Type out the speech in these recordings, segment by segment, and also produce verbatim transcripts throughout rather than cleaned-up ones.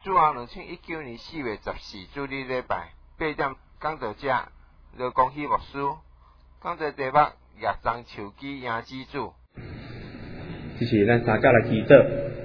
主后两千一九年四月十四主日礼拜八点讲道者罗光熙牧师讲道题目业障树基赢之主。 这是咱三甲来祈祷，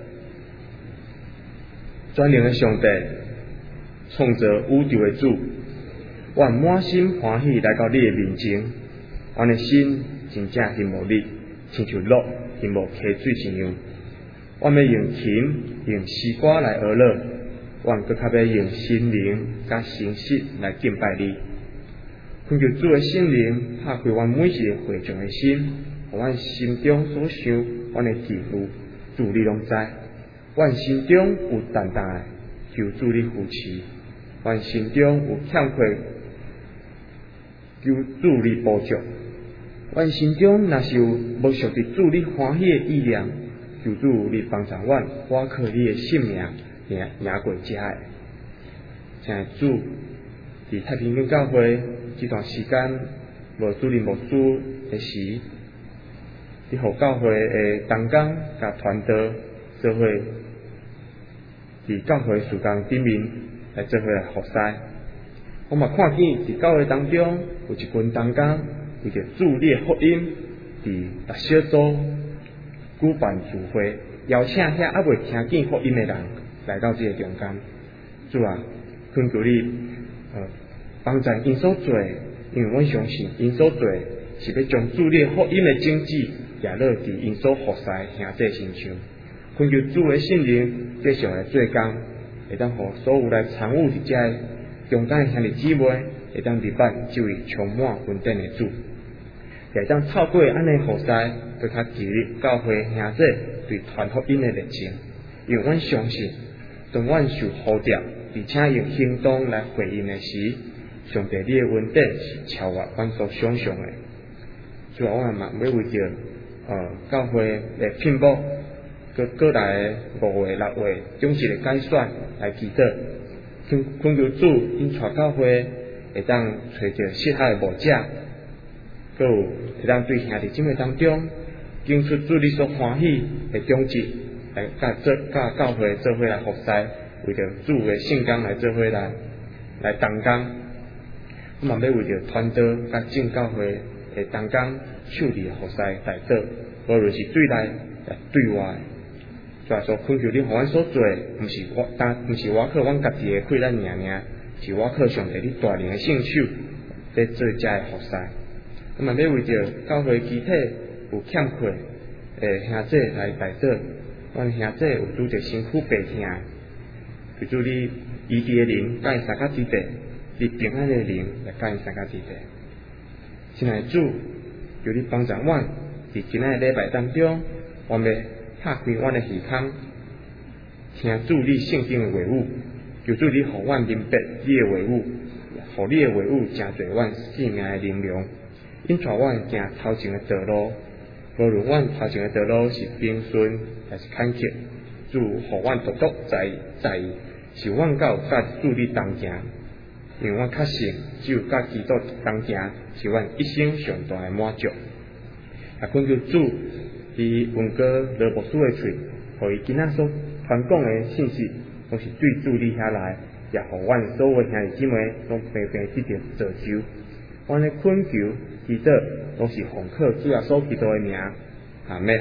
全能的上帝，创造宇宙的主，我满心欢喜来到你的面前，我的心真正羡慕你，亲像鹿羡慕溪水一样。我要用琴、用诗歌来娱乐，我搁较要用心灵甲诚实来敬拜你。恳求主的圣灵拍开阮每一个会众的心，互阮心中所想，阮的祈福，主你拢知。阮心中有淡淡的，求主你扶持；阮心中有欠缺，求主你补足。阮心中若是有无属于主你欢喜的意念，求主你帮助阮，我靠你的性命赢赢过遮的。请主伫太平间教会这段时间无主任牧师的时，你互教会的同工甲团队做伙伫教会事工顶面来做伙来服侍。我嘛看见伫教会当中有一群同工为着主你的福音，伫逐小组举办聚会，邀请遐还未听见福音的人来到这个中间。主啊，恳求你呃帮助因所做，因为阮相信因所做是要将主你的福音的种子也落伫因所服侍兄弟身上。恳求主的圣灵继续来做工，会当互所有来参与伫遮中间的兄弟姊妹，会当明白这位充满恩典的主，也会当透过安尼服侍，更较激励教会兄弟对传福音的热情。因为阮相信，当阮受呼召，而且用行动来回应的时，上帝你的恩典是超越阮所想象的。主啊，我嘛要为着呃教会的聘报，各各来五月、六月总是的改选来祈祷，恳恳求主因带教会会当找着适合的牧者，佮有会当对兄弟姊妹当中经出主你所欢喜的种子，来甲做甲教会做伙来服侍，为着主的圣工来做伙来来同工。我嘛要为着团队甲正教会的同工受力服侍代祷，无论是对内也对外。主啊，所恳求你互阮所做，毋是我单，毋是我靠阮家己的困难尔尔，是我靠上帝你大能的圣手在做遮的服侍。我嘛要为着教会集体有欠缺诶兄弟来代祷，阮兄弟有拄着身躯病痛，求主你医治的灵甲因三甲之地，你平安的灵来甲因三甲之地。亲爱的主，求你帮助阮伫今仔的礼拜当中，我们拍开阮的耳孔，听主你圣经的话语，求主你互阮明白你的话语，互你的话语成就阮生命的能量，引带阮行头前的道路。无论阮头前的道路是平顺还是坎坷，主互阮独独在在意，是阮甲有甲主你同行。因为阮确信，只有甲基督同行，是阮一生上大的满足。也恳求主，伫文哥罗牧师的喙，互伊今仔所传讲的信息，拢是对主你遐来，也互阮所有兄弟姊妹拢平平得着造就。阮的恳求、祈祷，拢是奉靠主耶稣基督的名，阿们。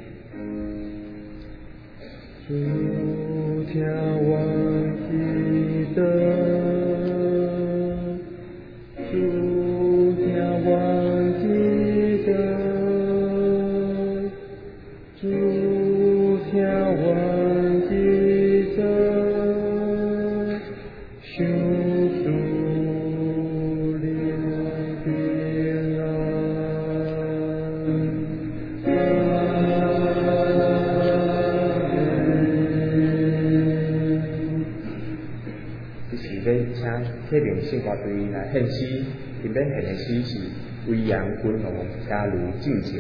主听我祈祷，主听我祈祷，主听我祈祷，求主领平安。 请特别圣歌队来献诗，今天献的诗是《威扬君王车如进前》。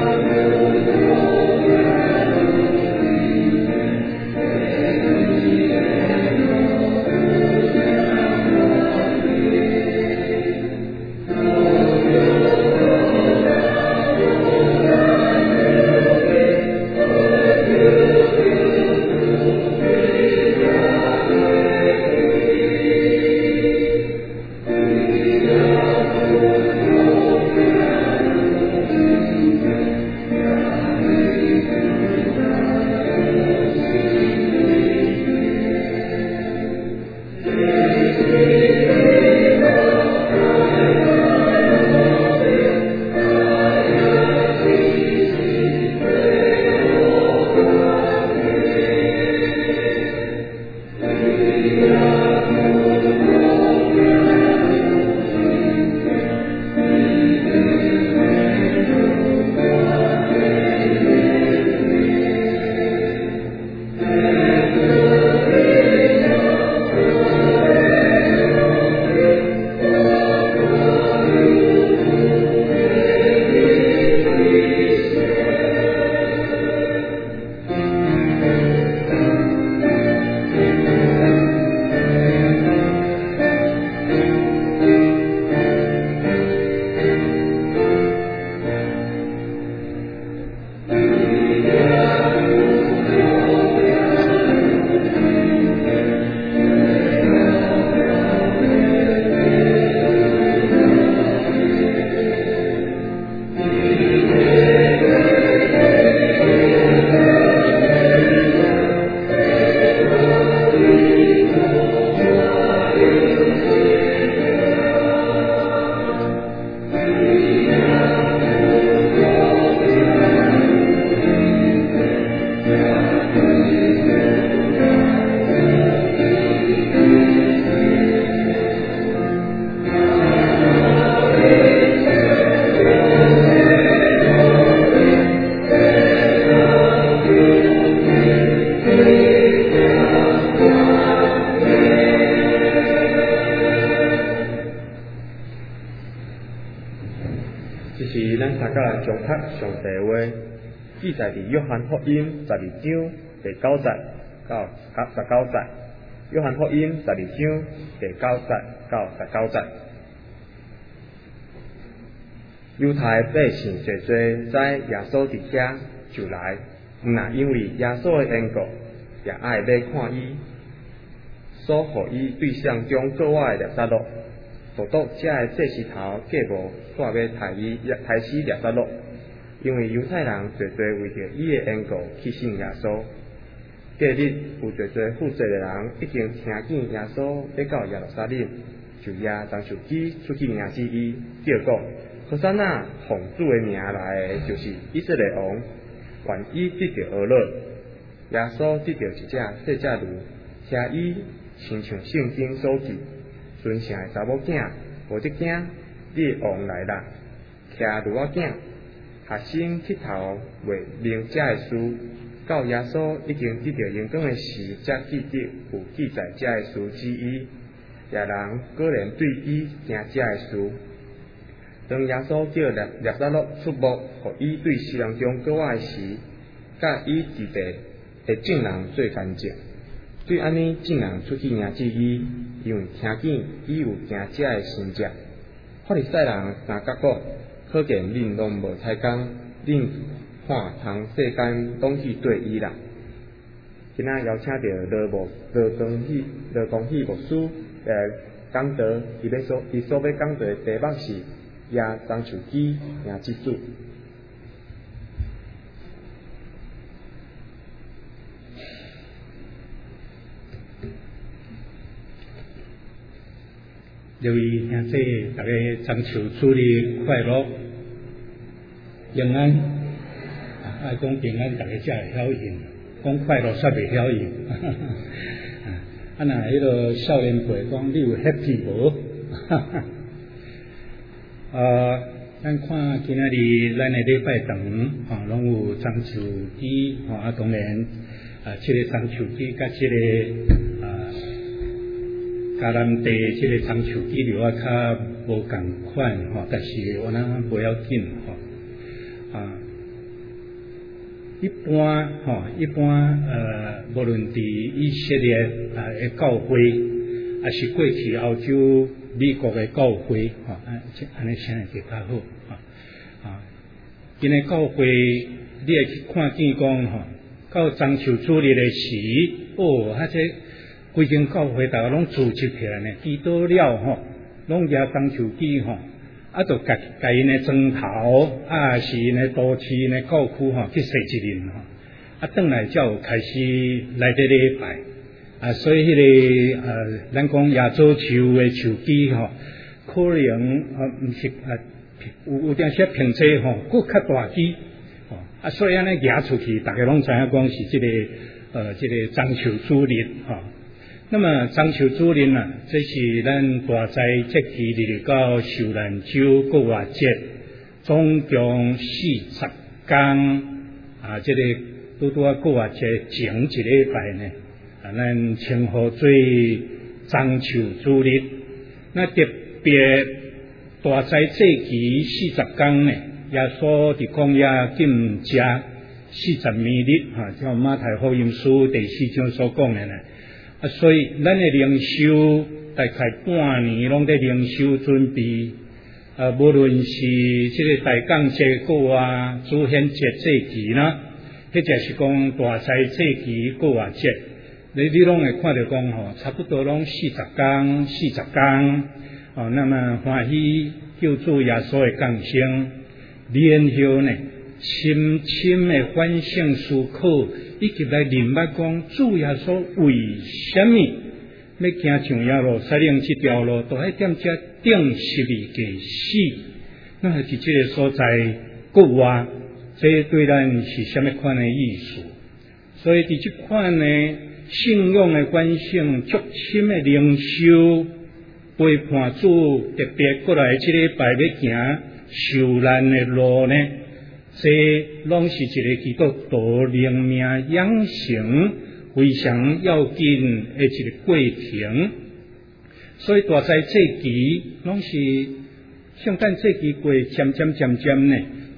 Hallelujah. 甲强读上帝话，记载伫约翰福音十二章第九节到十九节。约翰福音十二章第九节到十九节。犹太百姓侪侪知耶稣伫遐，就来，毋若因为耶稣的缘故，也爱要看伊。所互伊对象中各外的杀戮，独独遮的祭司头计无煞要抬伊抬死掠杀戮，因为犹太人侪侪为着伊的缘故去信耶稣。隔日有侪侪负责的人已经听见耶稣要到耶路撒冷，就举张手机出去迎接伊，叫讲：何塞那奉主的名来的，就是以色列王，愿伊得到呵乐。耶稣得到一只细只驴，听伊亲像圣经所记，尊城的查某囝无得惊，你的王来啦！骑驴仔囝，学生乞头为明遮的事。到耶稣已经得到应当的时，才记得有记载遮的事之一。也人果然对伊惊遮的事。当耶稣叫列列撒勒出没，互伊对世人中各外时，甲伊伫地的众人做干净。对安尼众人出去迎接伊，因为听见伊有行遮的神迹。法利赛人若甲讲，可见恁拢无采工，恁看通世间拢去对伊啦。今仔邀请到罗牧罗公喜罗公喜牧师来讲道，伊要所伊所要讲道的题目是耶张手机迎接主。 各位兄弟，大家中秋主日快乐，平安。啊，讲平安，大家才会晓应；讲快乐，煞袂晓应。啊，那迄个少年辈讲，你有 happy 无？啊，咱看今仔日咱的礼拜堂，啊，拢有中秋节，啊，当然啊，这个中秋节甲这个啊。迦南地即个中秋节流啊，较无共款吼，但是我咱不要紧吼啊。一般吼，一般呃，无论伫以色列啊的教会，还是过去欧洲、美国的教会吼，安安尼现在就较好吼啊。今日教会你会去看见讲吼，到中秋主日的时，哦，啊这。规间教会大家拢组织起来呢，祈祷了吼，拢也中秋节吼，啊，就甲甲因的庄头啊，是因的都市因的教区吼去洗一轮吼，啊，转来才有开始来这礼拜啊，所以迄、那个呃，咱讲亚洲树的树枝吼，可能啊毋是啊，有有点些平济吼，佫较大枝吼，啊，所以安尼举出去，大家拢知影讲是这个呃，这个中秋主日吼。那么中秋主日啊，这是咱大斋节期日到受难周国外节，总共四十天啊，这个拄拄啊国外节前一礼拜呢，啊，咱称呼做中秋主日。那特别大斋节期四十天呢，耶稣伫旷野禁食四十二日啊，像马太福音书第四章所讲的呢。啊，所以咱的灵修大概半年拢在灵修准备，啊，无论是这个大降节过啊、主显节节期啦，或者是讲大斋节期过啊节，你你拢会看到讲吼，差不多拢四十天、四十天，哦，那么欢喜救主耶稣的降生，然后呢，深深的反省思考。以及来明白讲，主耶稣为什么要行上耶路撒冷这条路，都喺踮遮顶十字架死？那是这个所在国外，这对咱是什么款的意思？所以伫这款呢，信仰的反省、足深的灵修、陪伴主，特别过来这礼拜要行受难的路呢？这拢是一个基督徒灵命养成非常要紧的一个过程，所以大斋节期拢是圣诞节期过，渐渐渐渐呢，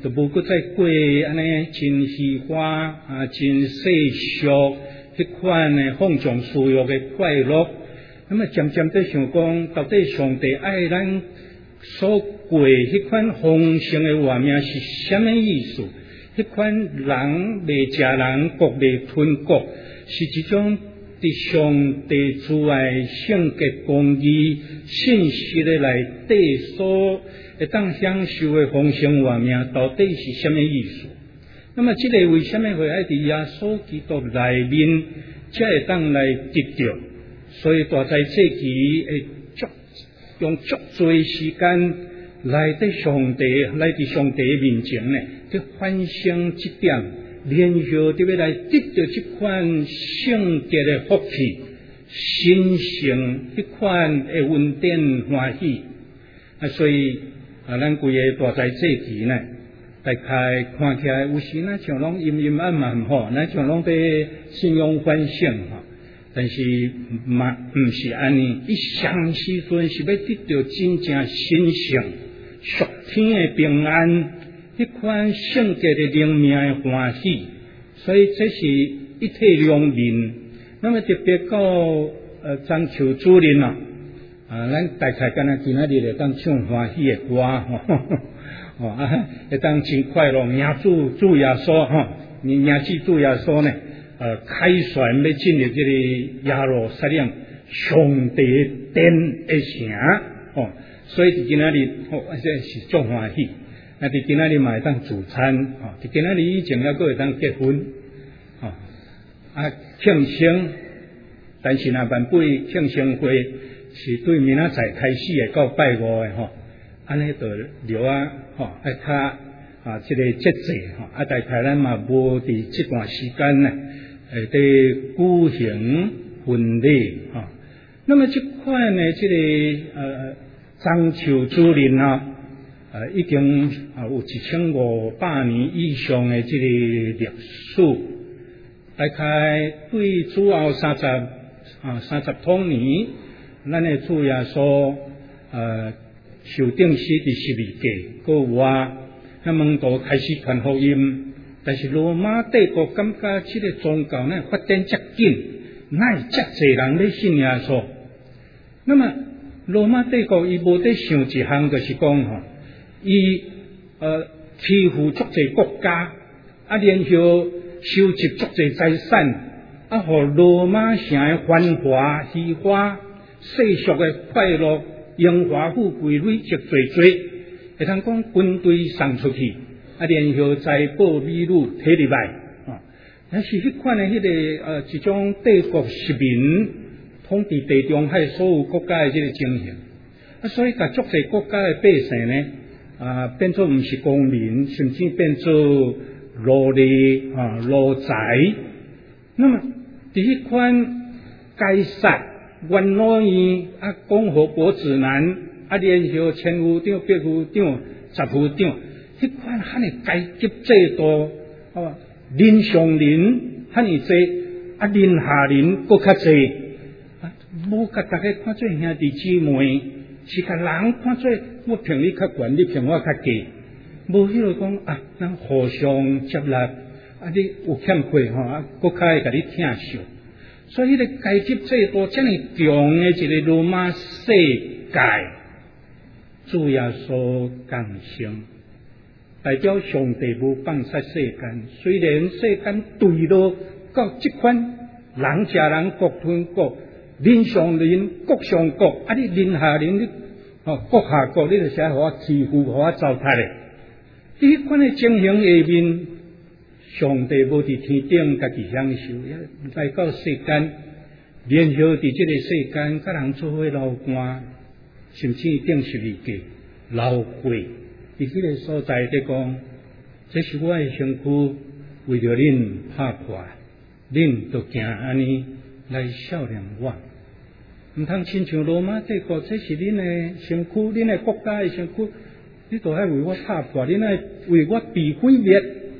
就无搁再过安尼真喜欢啊，真世俗迄款诶放纵私欲诶快乐。那么渐渐地想讲，到底上帝爱咱所过迄款丰盛诶活命是啥物意思？迄款人未食人，国未吞国，是一种伫上帝慈爱、圣洁、公义、信息诶内底所会当享受诶丰盛活命，到底是啥物意思？那么，即个为什么会爱伫耶稣基督内面，才会当来得着？所以大在这期会足用足多时间来伫上帝，来伫上帝面前呢，去反省这点，然后就要来得到这款圣洁的福气、心性这款的稳定欢喜。啊，所以啊，咱规个大在这期呢，大概看起来有时咱像拢阴阴暗暗吼，咱像拢伫信仰反省吼。但是嘛，毋是安尼。伊上时阵是要得到真正神圣、属天的平安，迄款圣洁的灵命的欢喜。所以这是一体两面。那么特别到呃中秋主日啊，啊，咱大概敢若今仔日会当唱欢喜的歌吼，哦啊，会当真快乐，名主主耶稣吼，名字主耶稣呢？呃，凯旋要进入这个耶路撒冷上帝殿的城哦，所以伫今仔日哦，这是足欢喜。那伫今仔日嘛会当自餐哦，伫今仔日以前还佫会当结婚哦，啊庆生，但是若万不庆生会是对明仔载开始的到拜五的吼，安尼就留啊吼，爱较啊这个节制吼，啊大概咱嘛无伫这段时间呢。诶，对举行婚礼啊，那么这款呢，这个呃中秋主日啊，呃已经啊有一千五百年以上的这个历史，大概对主后三十啊三十多年，咱的主耶稣呃受定死伫十二届，个有啊，那门徒开始传福音。但是罗马帝国感觉这个宗教呢发展遮紧，哪会遮济人咧信耶稣？那么罗马帝国伊无得想一项，就是讲吼，伊呃欺负足济国家，啊然后收集足济财产，啊互罗马城的繁华虚华、世俗的快乐、荣华富贵累积多多，会通讲军队送出去。啊，然后再报美女摕入来啊，但是迄款的迄个呃一种帝国殖民统治地中海所有国家的这个情形啊，所以甲足济国家的百姓呢啊变做毋是公民，甚至变做奴隶啊奴才。那么伫迄款该杀、元老院啊、共和国指南啊，然后千夫长、百夫长、十夫长。迄款汉的阶级制度，哦，人上人汉尼济，啊，人下人搁较济，啊，无甲大家看做兄弟姊妹，是甲人看做我评你较悬，你评我较低，无迄个讲啊，咱互相接纳，啊，你有欠缺吼，啊，搁较会甲你疼惜。所以，迄个阶级制度遮尔强的一个罗马世界，主耶稣降生。代表上帝无放杀世间，虽然世间对落到这款人食人国吞国，人上人国上国，啊你人下人你哦国下国，你就是互我欺负，互我糟蹋咧。迄款的情形下面，上帝无伫天顶家己享受，来到世间，然后伫这个世间，甲人做伙流汗，甚至顶十二界流血。伫迄个所在咧讲，这是我的身躯，为着恁拍破，恁就行安尼来孝念我。毋通亲像罗马帝国，这是恁的身躯，恁的国家的身躯，你都爱为我拍破，恁爱为我被毁灭，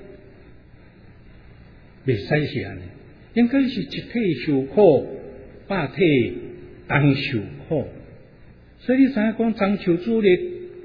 袂使是安尼，应该是一体受苦，百体同受苦。所以你知影讲中秋主日。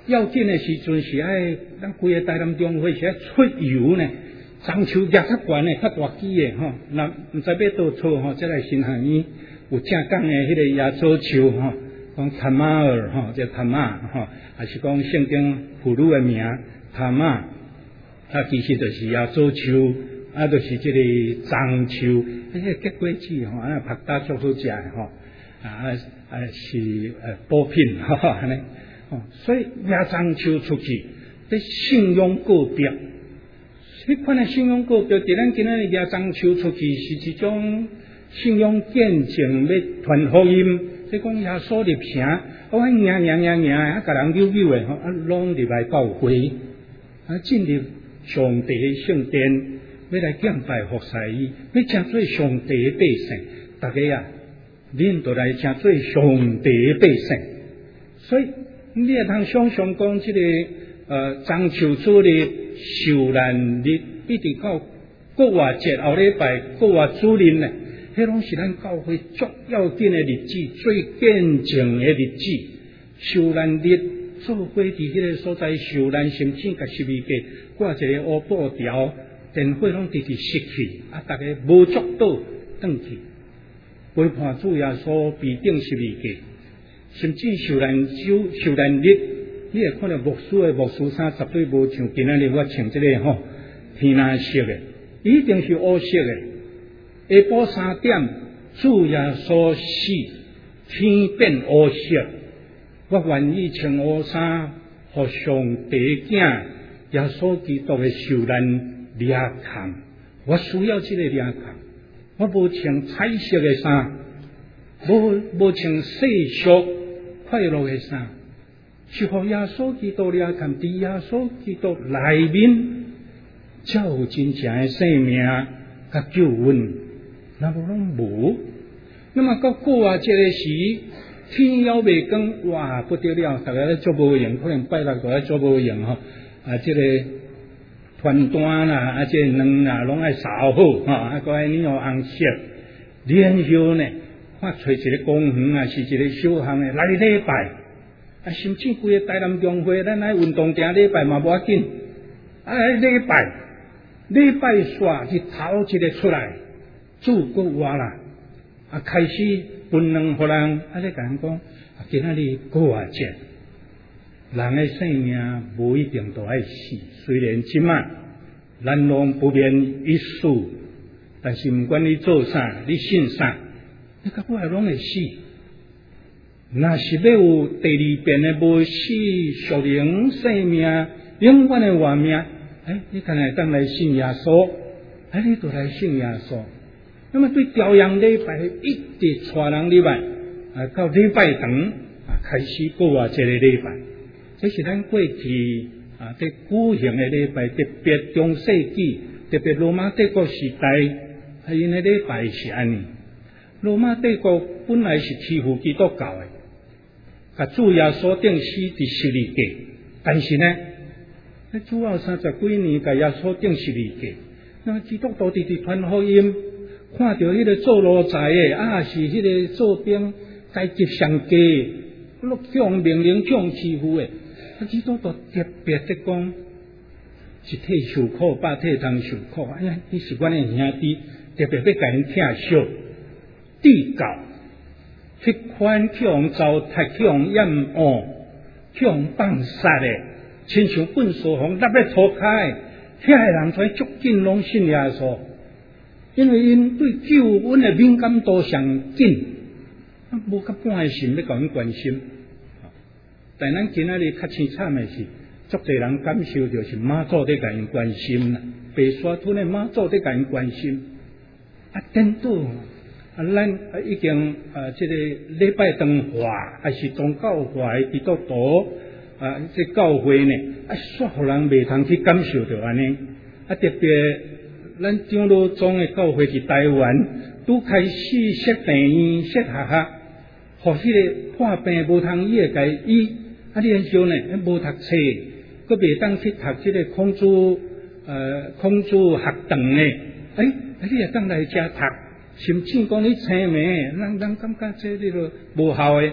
要紧的时阵是爱咱规个台南中会是爱出游呢，樟树叶较悬的、较大枝的吼，那毋知要倒错吼，再来新学院有正港的迄个椰枣树吼，讲塔马尔吼，叫塔马吼，还是讲圣经妇女的名塔马，啊，其实就是椰枣树，啊，就是即个樟树，迄个结果子吼，啊，拍打足好食的吼，啊啊是呃补品吼安尼。哦，所以野樟树出去，这信仰告别，迄款的信仰告别，伫咱今仔日野樟树出去是一种信仰见证，要传福音。即讲耶稣入城，我喊赢赢赢赢，啊，甲人扭扭的吼，啊，拢入来教会，啊，进入上帝的圣殿，要来敬拜服侍伊，要成做上帝的百姓。大家啊，恁都来成做上帝的百姓，所以。你也通想象讲，即、这个呃樟树主的受难日，一直到国外节后礼拜国外主日呢，迄拢是咱教会足要紧的日子，最见证的日子。受难日做伙伫迄个所在受难，甚至甲十二家挂一个乌布条，电火拢直直熄去，啊，大家无足到转去，陪伴主耶稣被钉十二家。甚至受难周受难日，你会看到牧师的牧师衫绝对无像今仔日我穿这个吼天蓝色的，一定是乌色的。下晡三点，主耶稣死，天变乌色。我愿意穿乌衫，互上帝囝耶稣基督的受难掠扛。我需要这个掠扛，我无穿彩色的衫，无无穿世俗。快乐的衫，是互耶稣基督掠扛，伫耶稣基督内面，才有真正的生命甲救恩。那无拢无。那么到过啊，这个时天要未光，哇不得了！大家咧做无用，可能拜六都咧做无用吼。啊，这个团单啦，啊，这卵啦，拢爱烧好哈，啊，个爱你用红色，然后呢。看找一个公园啊，是一个小巷的来礼拜，啊，甚至规个台南中会，咱来运动场礼拜嘛无要紧，啊，礼拜礼拜煞日头一个出来，主国活啦，啊，开始分两互人，啊，咧甲人讲，啊，今仔日过啊节，人的生命无一定都爱死，虽然即晚咱拢不免一死，但是毋管你做啥，你信啥。你甲我拢会死，若是要有第二遍的无死属灵生命，永远的活命，哎，你看来当来信耶稣，哎，你就来信耶稣。那么对朝阳礼拜一直带人礼拜，啊，到礼拜堂啊开始过啊这个礼拜，这是咱过去啊在古形的礼拜，特别中世纪，特别罗马帝国时代，啊，因的礼拜是安尼。罗马帝国本来是欺负基督教的，甲主耶稣钉死伫十字架，但是呢，在主后三十几年，甲耶稣钉十字架，那基督徒直直传福音，看到迄个做奴才的，啊是迄个做兵阶级上低，落向命令向欺负的，啊基督徒特别的讲，一体受苦，百体当受苦，哎呀，你是阮的兄弟，特别要甲因疼惜。地教去款去用糟蹋，去用淹没，去用放杀的，亲像粪扫房立咧涂骹的，遐个人才足紧拢信耶稣，因为因对救恩的敏感度上紧，啊，无甲半个心要甲阮关心。但咱今仔日较凄惨的是，足侪人感受到是妈祖在甲因关心啦，白沙屯的妈祖在甲因关心，啊，颠倒。啊，咱啊已经啊，这个礼拜堂化还是宗教化的基督徒啊，这教会呢啊，煞互人未通去感受到安尼。啊，特别咱长老庄的教会伫台湾，拄开始设病院、设学校，互迄个破病无通医的家医，啊，然后呢无读册，佫袂当去读这个孔子呃孔子学堂呢，哎，啊，你也当来遮读。甚至讲你青梅，人人感觉这里个无效的，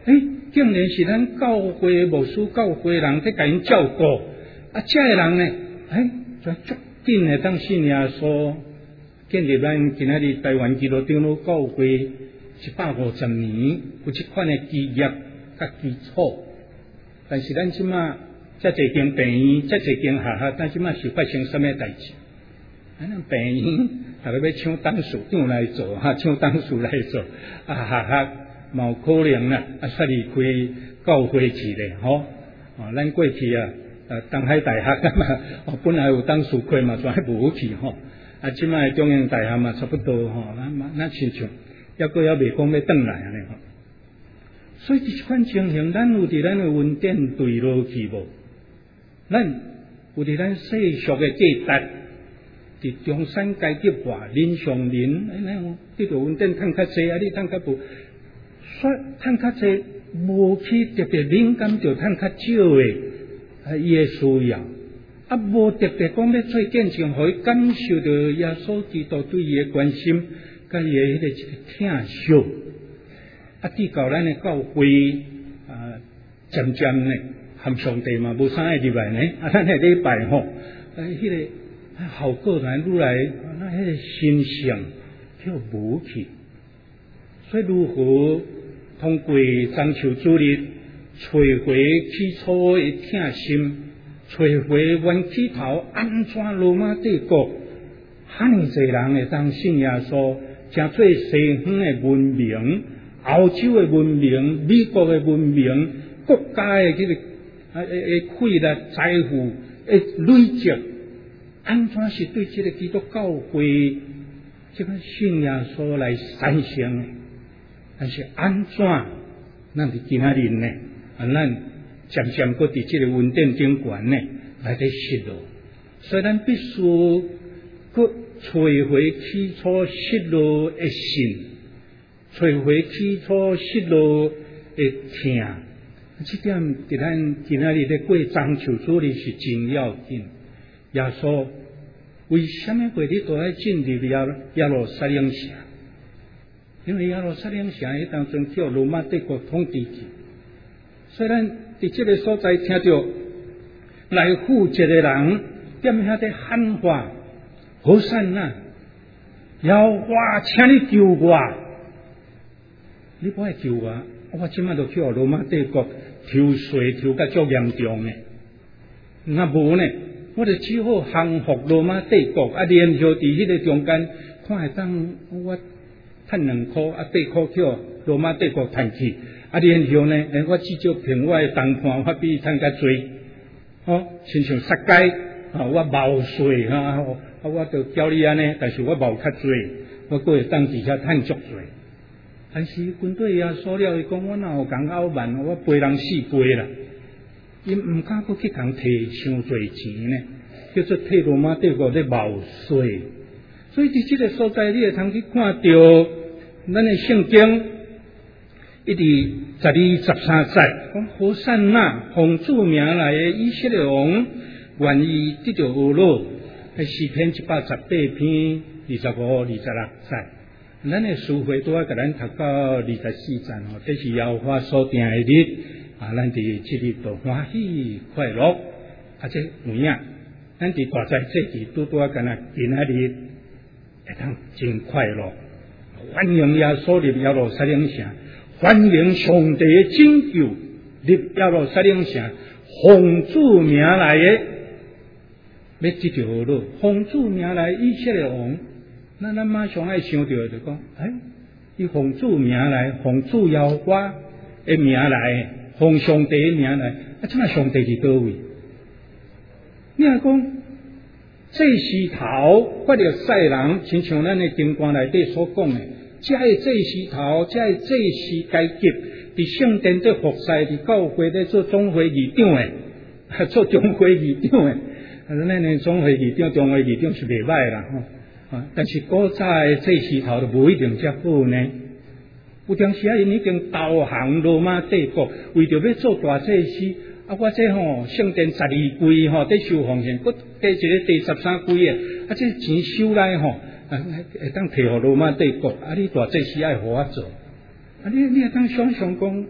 诶，竟然是咱教会牧师教会人在甲因照顾，啊，这个人呢，诶，就足紧的当信耶稣，建立咱今仔日台湾基督长老教会一百五十年有这款的基业甲基础，但是咱即马遮侪间病院，遮侪间学校，但即马是发生什么代志？啊，咱病院大家要抢董事长来做，哈，抢董事来做，啊，学校嘛有可能啦，啊，煞离开教会去咧，吼，哦，咱过去啊，呃，东海大学嘛，哦，本来有董事会嘛，全无去吼，啊，即摆中央大学嘛，差不多吼，咱咱亲像，抑个也未讲要转来安尼吼。所以这款情形，咱有伫咱的文典对落去无？咱有伫咱世俗的价值，伫中产阶级化、人上人，哎，咱这个文典趁较济，啊，你趁较无，说趁较济，无去特别敏感着趁较少的啊，伊的需要，啊，无特别讲要做见证，互伊感受到耶稣基督对伊的关心，甲伊的迄个一个疼惜。啊，至到咱的教会啊，渐渐呢，含上帝嘛，无啥爱入来呢。啊，咱下礼拜吼，啊，迄、那个效果来愈来，那迄个形象就无去。所以如何通过中秋主日，找回起初的疼心，找回原起头安怎罗马帝国，遐尼侪人会当信耶稣，诚做西方的文明。欧洲的文明、美国的文明、国家的这个啊诶汇率、财富诶累积，安怎是对这个基督教会这个信仰所来产生的？但是安怎，咱伫今仔日呢？啊，咱渐渐搁伫这个文典顶悬呢，来伫失落，所以咱必须搁找回起初失落的心。找回起初失落的疼，这点伫咱今仔日咧过中秋主日是真要紧。耶稣为什么会你都爱进入耶耶路撒冷城？因为耶路撒冷城迄当中叫罗马帝国统治去，所以咱伫这个所在听到来负责的人踮遐伫喊话：好善呐，要我请你救我。你不爱救我，我即摆就去互罗马帝国抽税抽甲足严重诶。若无呢，我就只好降服罗马帝国，啊，然后伫迄个中间，看会当我趁两箍啊，八箍去互罗马帝国趁去，啊，然后呢，我至少凭我诶谈判，我比伊趁较侪，哦，亲像杀街啊，我冒税啊，啊，我就叫你安尼，但是我冒较侪，我搁会当伫遐趁足侪。但是军队也说了，伊讲我哪有讲傲慢，我陪人四倍啦。伊毋敢搁去共摕伤侪钱呢，叫做替罗马帝国咧冒税。所以伫即个所在，你会通去看到咱的圣经，一直十二十三节讲何善那奉主名来的以色列王，愿意得到恶乐，係诗篇一百十八篇二十五、二十六節。咱的书会拄啊，甲咱读到二十四节吼，这是耶和华所定的日啊，咱伫即日就欢喜快乐，啊，这有影，咱伫大灾节期拄拄啊，甲咱今仔日会当真快乐，欢迎耶稣入耶路撒冷城，欢迎上帝的拯救入耶路撒冷城，奉主名来的，要得到好乐，奉主名来以色列王。那咱马上爱想到就讲，哎，伊奉主名来，奉主耶和华的名来，奉上帝的名来，啊，即摆上帝伫倒位？你若讲这时头发着世人，亲像咱的经观内底所讲的，这个这时头，这个这时阶级，伫圣殿做服侍，伫教会咧做总会议长的，做总会议长的，啊，咱的总会议长、总会议长是袂歹啦，吼。啊！但是古早的这时头就无一定遮好呢。有当时啊，因已经投降罗马帝国，为着要做大祭司，啊，我这吼圣殿十二柜吼，在收奉献，搁加一个第十三柜的，啊，这钱收来吼，啊，会当摕互罗马帝国，啊，你大祭司爱互我做，啊，你你会当想想讲，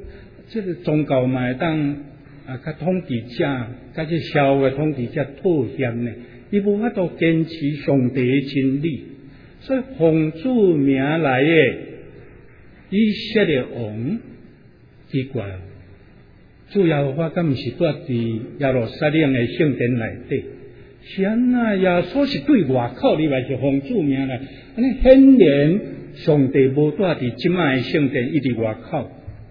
这个宗教嘛会当啊，甲统治者、甲这社会统治者妥协呢？伊无法度坚持上帝的真理，所以奉主名来的以色列王，奇怪，主要法敢毋是住伫耶路撒冷的圣殿内底？是安那耶稣是对外口，你还是奉主名来？安尼显然上帝无住伫即卖的圣殿，伊伫外口。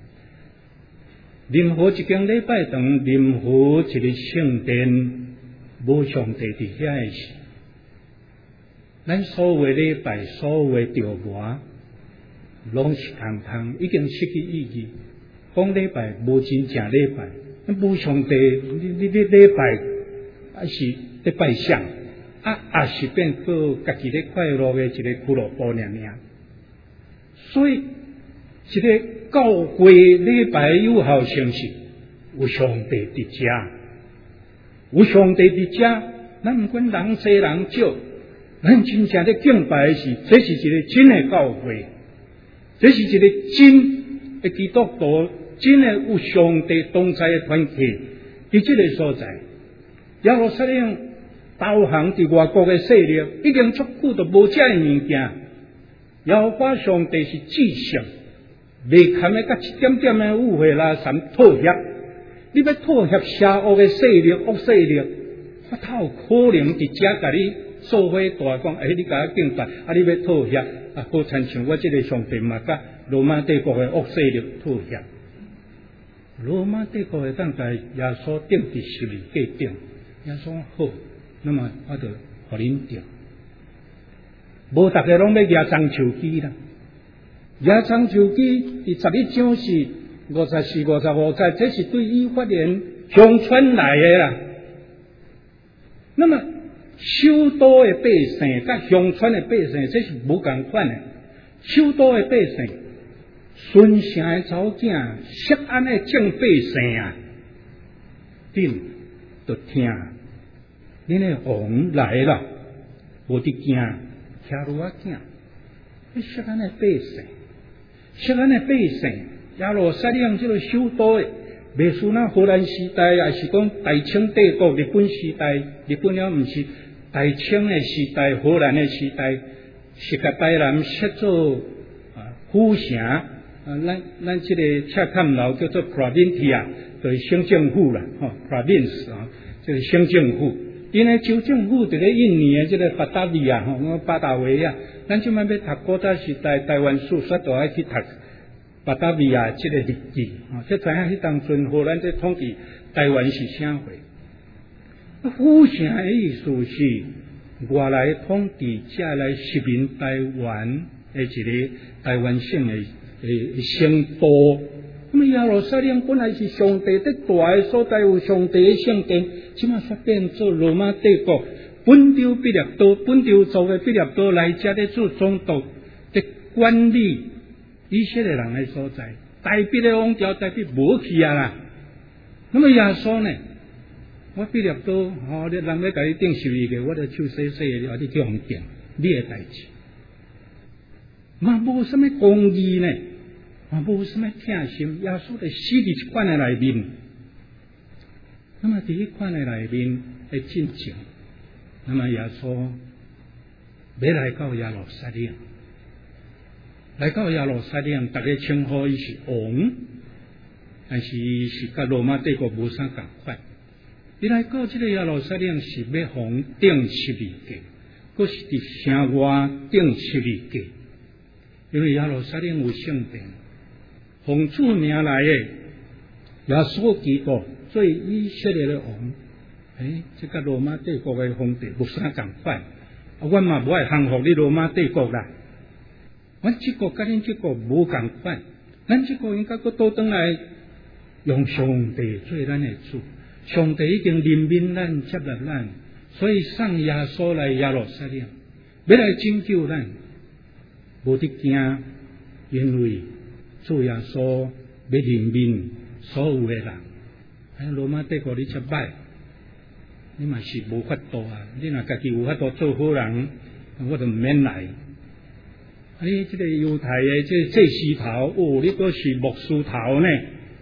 任何一间礼拜堂，任何一个圣殿，无上帝伫遐的事。咱所谓礼拜，所谓朝拜，拢是空空，已经失去意义。讲礼拜无真正礼拜，无上帝，你你你礼拜还是咧拜相，啊也是变做家己咧快乐的一个俱乐部尔尔。所以，一个教会礼拜有效性是有上帝伫遮，有上帝伫遮，咱毋管人多人少，咱真正咧敬拜的是，这是一个真的教会，这是一个真的基督徒，真的有上帝同在的团体。伫这个所在，耶路撒冷投降伫外国的势力，已经足久都无遮的物件。耶和华上帝是至上，未堪的甲一点点的误会啦，甚妥协。你要妥协邪恶的势力、恶势力，我哪有可能伫遮甲你做伙大讲？哎，你甲我敬拜，啊，你要妥协，啊，好亲像我这个上帝嘛，甲罗马帝国的恶势力妥协。罗马帝国会当在耶稣钉伫十字架顶，耶稣好，那么我就互恁定。无逐个拢要举樟树枝啦，举樟树枝伫十一章是五十四、五十五节，这是对以法莲乡村来的啦。那么首都的百姓甲乡村的百姓，这是无共款的。首都的百姓，顺城的查某囝，锡安的正百姓啊，顶就听，恁的王来了，无得惊。听如我囝，迄锡安的百姓，锡安的百姓，耶路撒冷这个首都的，未输那荷兰时代，也是讲大清帝国、日本时代，日本了毋是大清的时代、荷兰的时代，是甲台南设做啊府城，啊，咱咱这个赤坎楼叫做 provincia， 就是省政府啦，吼 province 啊，就是省政府。因为州政府伫咧印尼的这个巴达维亚吼，巴达维亚，咱即摆要读古早时代台湾史，煞都爱去读巴达维亚这个日记，吼，才知影迄当阵荷兰在统治台湾是啥货。府城的意思是外来统治者来殖民台湾的一个台湾省的诶省都。那么耶路撒冷本来是上帝的大的所在，有上帝的圣殿，即马却变做罗马帝国本州毕列多、本州族的毕列多来遮咧做总督的管理以色列人的所在，大笔的王朝大笔无去啊啦。那么耶稣呢？我毕列多，吼，你人要甲你定十字架，我就手洗洗的，我你叫人定你的代志，嘛无什么公义呢？嘛无什么疼心，耶稣就死伫一款的内面。那么伫一款的内面的进程，那么耶稣要来到耶路撒冷，来到耶路撒冷，大家称呼伊是王，但是是甲罗马帝国无啥共款。伊来到这个耶路撒冷是要互钉十字架，佫是伫城外钉十字架，因为耶路撒冷有圣殿。奉主名来的耶稣基督做以色列的王，诶，这个罗马帝国的皇帝无啥共款，啊，阮嘛无爱降服你罗马帝国啦。阮这个甲恁这个无共款，咱这个应该佫倒转来用上帝做咱的主，上帝已经怜悯咱、接纳咱，所以送耶稣来耶路撒冷，要来拯救咱，无得惊，因为主耶稣要怜悯所有的人。哎，罗马帝国你遮歹，你嘛是无法度啊！你若家己有法度做好人，我就毋免来。啊，你这个犹太的这祭司头，哦，你都是牧师头呢？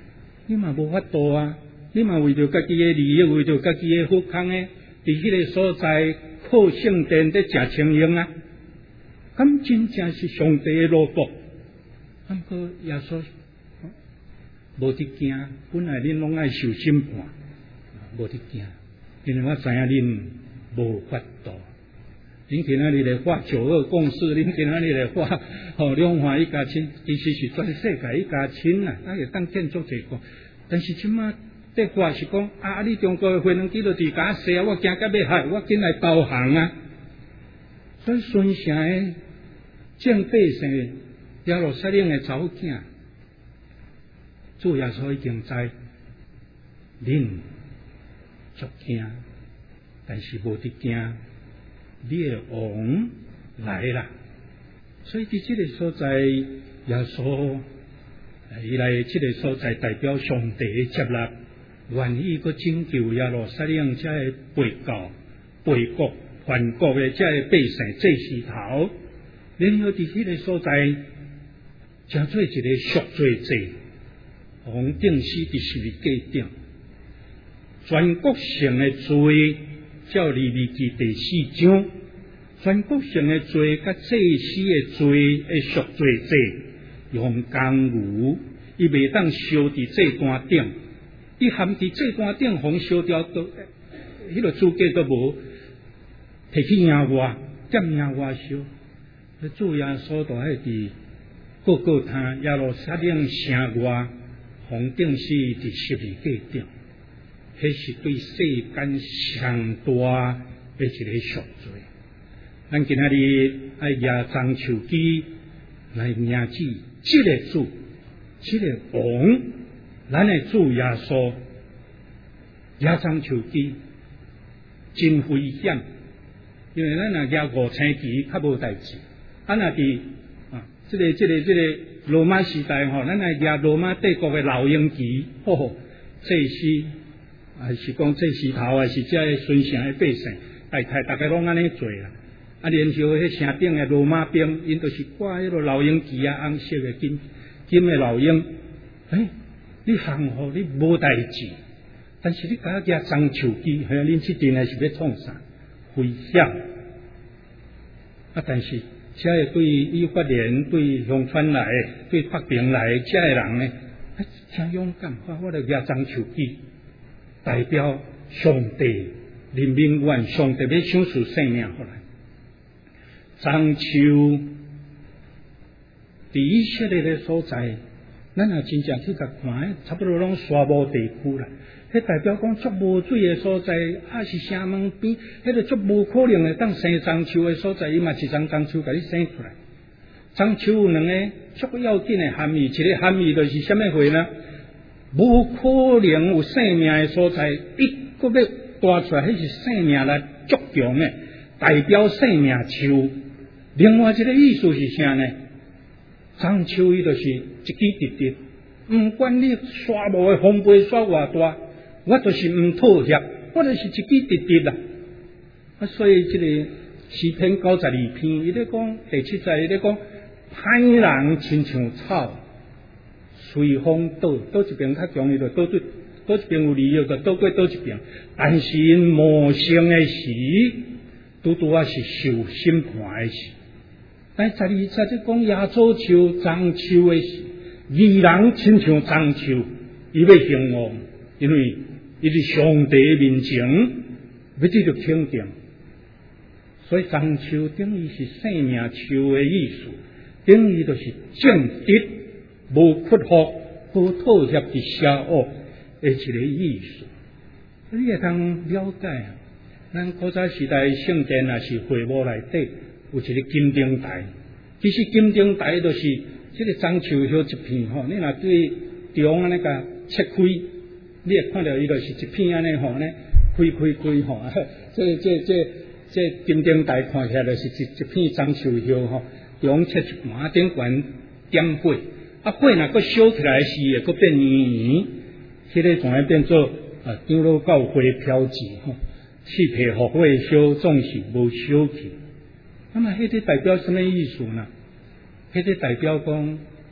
你嘛无法度啊！你嘛为着家己的利益，为着家己的福康诶，伫迄个所在靠圣殿咧食清用啊！咁真正是上帝的罗卜。咁过耶稣无得惊，本来恁拢爱受审判，无得惊，因为我知影恁无法度。恁今仔日来发九二共识，恁今仔日来发吼两化一家亲，其实是全世界一家亲啦，咱会当建筑一个。但是即马得话是讲啊，你中国的回能记录伫甲死啊，我惊甲要害，我紧来投降啊！所以孙城的正百姓耶路撒冷的查某囝，主耶稣已经知恁足惊，但是无得惊。你的王来啦，所以伫这个所在，耶稣伊来这个所在代表上帝的接纳，愿意去拯救耶路撒冷这个背教、背国、叛国的这个百姓，这时头，然后伫这个所在，成做一个赎罪祭，王定死伫十字架顶，全国性的罪。照利未记第四章，全国性的罪甲祭司的罪的赎罪祭，用公牛，伊袂当烧伫祭坛顶，伊含伫祭坛顶互烧掉，都迄个资格都无，摕去野外，点野外烧。主耶稣就喺伫各个他耶路撒冷城外，红顶是伫十字架顶。迄是对世间上大的一个赎罪。咱今仔日爱亚张手机来铭记这个主，这个王，咱的主耶稣。亚张手机真危险，因为咱若亚五星期较无代志。啊，若伫啊，这个、这个、这个罗马时代吼，咱若亚罗马帝国的老鹰期，吼吼，这是。还是讲这时头，还是这个孙城的百姓，大概大概拢安尼做啦。啊，然后迄城顶的罗马兵，因都是挂迄个老鹰旗啊，红色的金金的老鹰。诶，你行好，你无代志，但是你甲遐张手机，还有恁这阵还是要创啥？危险。啊，但是这个对于法莲、对乡村来、对北平来这个人呢，啊，真勇敢。我我来夹张手机。代表上帝人民愿上帝要享受生命回来。樟树伫以色列的所在，咱也真正去甲看，差不多拢沙漠地区啦。迄代表讲足无水的所在，啊是城门边，迄个足无可能会当生樟树的所在，伊嘛是张樟树甲你生出来。樟树有两个足要紧的含义，一个含义就是什么话呢？无可能有生命的所在，一个要带出来，迄是生命来足强的，代表生命树。另外一个意思是啥呢？樟树伊就是一枝直直，毋管你沙漠的风吹雪偌大，我就是毋妥协，我就是一枝直直啦。啊，所以这个诗篇九十二篇，伊咧讲第七节，伊咧讲歹人亲像草。随风倒，倒一边较强，伊就倒对；倒一边有利益，就倒过倒一边。但是因无生的时，拄拄啊是受审判的时。但十二节即讲耶稣树、樟树的时，义人亲像樟树，伊要兴旺，因为伊是上帝的面前，要继续肯定。所以樟树等于是生命树的意思，等于就是正直。无屈服、无妥协的邪恶的一个意思，你会通了解啊？咱古早时代圣殿也是会幕内底有一个金灯台，其实金灯台就是这个樟树叶一片吼，你若对中安尼甲切开，你会看到伊就是一片安尼吼呢，开开开吼，这这这这金灯台看起来就是一一片樟树叶吼，中切一半，顶悬点火。啊，火若阁烧起来时，会阁变圆圆，迄个仲会变做啊，长老教花飘子吼，气皮互火烧，总是无烧去。那么，迄个代表什么意思呢？迄个代表讲，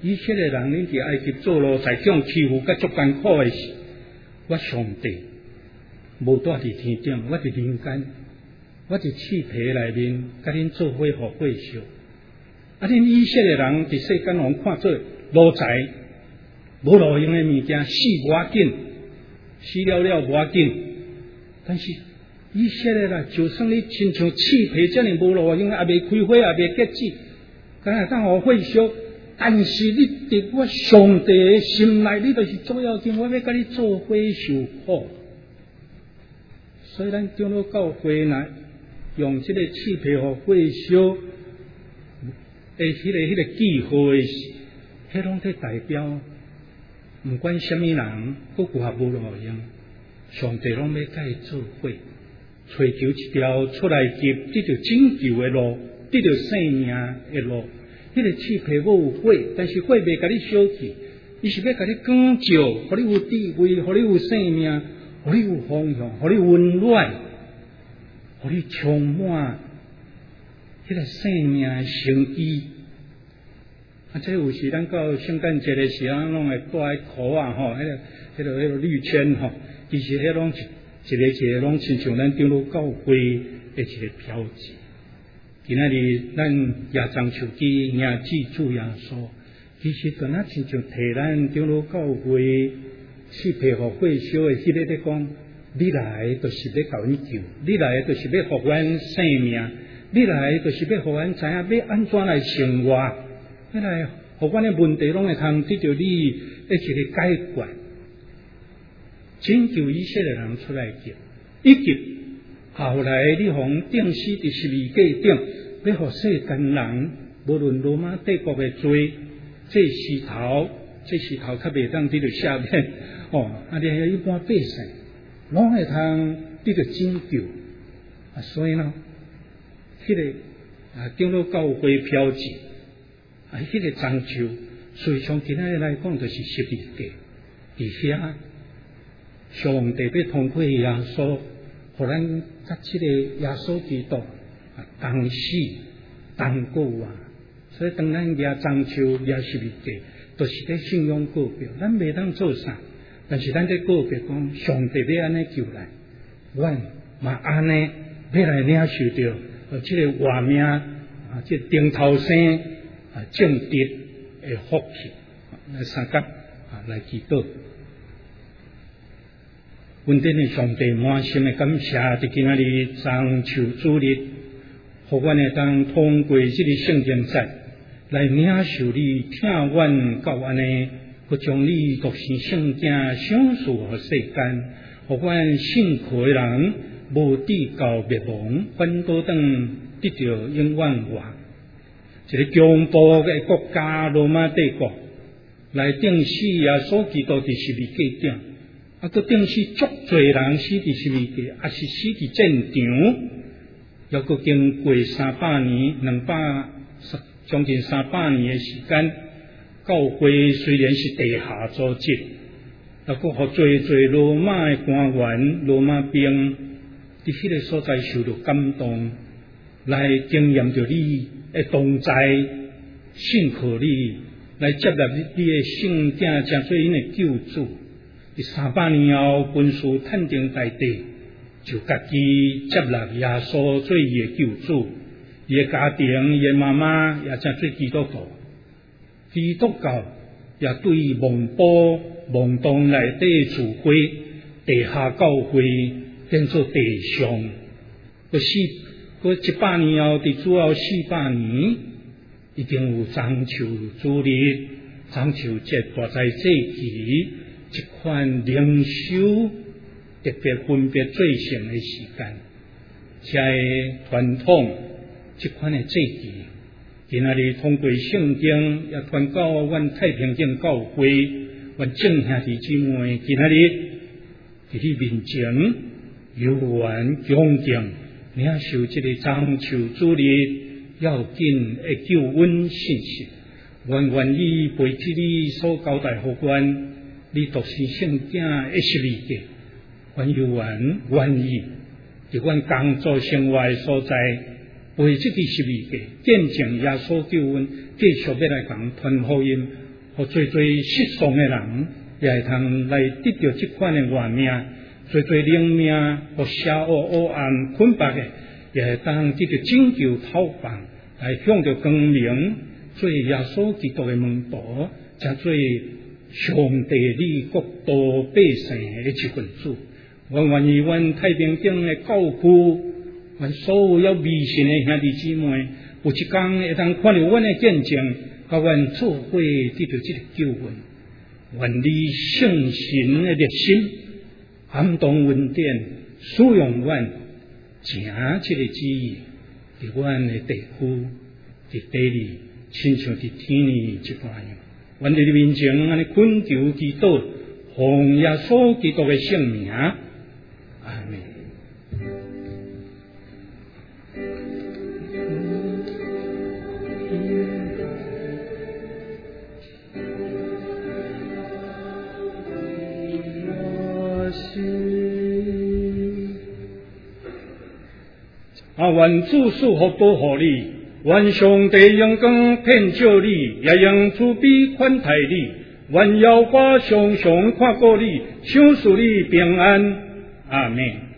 以色列人恁伫埃及做奴才，将欺负甲足艰苦诶时，我上帝无住伫天顶，我伫人间，我伫气皮内面，甲恁做伙互会烧。啊，恁以色列人伫世间互看做奴才，无路用诶物件，死无要紧，死了了无要紧。但是以色列人，就算你亲像气皮遮尔无路用，也未开花，也未结籽，敢若当互会烧。但是你伫我上帝诶心内，你就是主要紧，我要甲你做伙受苦。所以咱长老教会呢，用即个气皮互会烧诶，迄个迄个记号诶时，迄拢在代表，毋管什么人，不管无路用，上帝拢要甲伊做伙，追求一条出来及得到拯救诶路，得到生命诶路。迄个气皮无有火，但是火袂甲你烧去，伊是要甲你光照，互你有智慧，互你有生命，互你有方向，互你温暖，互你充满迄个生命诶生机。啊，这有时咱到圣诞节诶时阵，拢会带迄箍啊吼，迄个、迄个、迄个绿圈吼，其实迄拢一一个一个拢亲像咱长老教会诶一个标志。今仔日咱也张手机，也记住耶稣，其实就那亲像摕咱长老教会气皮互火烧诶，迄个咧讲，你来就是要甲阮救，你来就是要互阮生命，你来就是要互阮知影要安怎来生活，你来互阮诶问题拢会通得到你诶一个解决，拯救以色列人出来救，以及。后来你互定死伫十字架顶，要互世间人，无论罗马帝国诶罪，这石头，这石头较袂当得到下面哦，啊，你一般百姓，拢会通得到拯救啊，所以呢，迄、那个啊，长老教会标志啊，迄、那个章丘，所以从今仔日来讲，就是十字架，伫遐，上帝要通过耶稣。互咱甲即个耶稣基督啊，同死同过啊，所以当咱举章丘、举十字架，都是咧信仰告别。咱袂当做啥，但是咱咧告别讲，上帝要安尼救咱，阮嘛安尼要来领受着呃即个活命啊，即个顶头生啊正直诶福气。来三甲啊来祈祷。阮顶诶上帝满心诶感谢，伫今仔日中秋主日，互阮会当通过即个圣诞节来领受你听阮教安尼，佮将你独生圣子赏赐互世间，互阮信靠诶人无地到灭亡，反倒当得到永远活。一个强暴诶国家罗马帝国来定死耶稣基督伫十字架顶。啊，佮定是足侪人死伫十字架，也是死伫战場，又佮經過三百年、兩百將近三百年嘅時間，教會雖然是地下組織，又佮互侪侪羅馬嘅官員、羅馬兵伫迄個所在受到感動，來經驗着你嘅同在，信靠你，來接納你嘅聖子，成做因嘅救主。第三百年後，軍事坦定大地，就家己接納耶穌做伊嘅救主，伊嘅家庭、伊嘅媽媽也正做基督徒。基督教也對蒙寶蒙洞內底自會地下教會變做地上。個四個一百年後，佇主後四百年，一定有中秋主日、中秋節大祭節期。一款靈修特別分別最盛嘅時間，這個傳統，這款嘅節期，今仔日通過聖經也傳到阮太平間教會，阮眾兄弟姊妹，今仔日喺你面前遊玩恭敬，領受這個中秋主日要緊嘅救恩信息，阮願意背起你所交代互阮。你獨生聖子嘅十字架，阮有緣願意，伫阮工作生活嘅所在，背即個十字架，見證耶穌救恩，繼續要來講傳福音， 互最最失丧的人，也会通来得到这款的原命；最最灵命，互邪恶黑暗捆绑的，也会当得到拯救讨放，来向着光明，做耶稣基督的门徒，才做上帝你国度百姓的一份子。我愿意阮太平町的教区，阮所有迷信的兄弟姊妹，有一天会当看到阮的见证，甲阮做伙得到这个救恩。愿你圣神的热心，感动恩典，使用阮，行这个旨意，伫阮的地区，伫地里，亲像伫天里一般样。阮伫你面前安尼恳求祈祷，奉耶稣基督的圣名，阿门。啊，愿主赐福保护你，愿上帝阳光遍照你，也用慈悲款待你，愿耀华常常看顾你，赏赐你平安。阿门。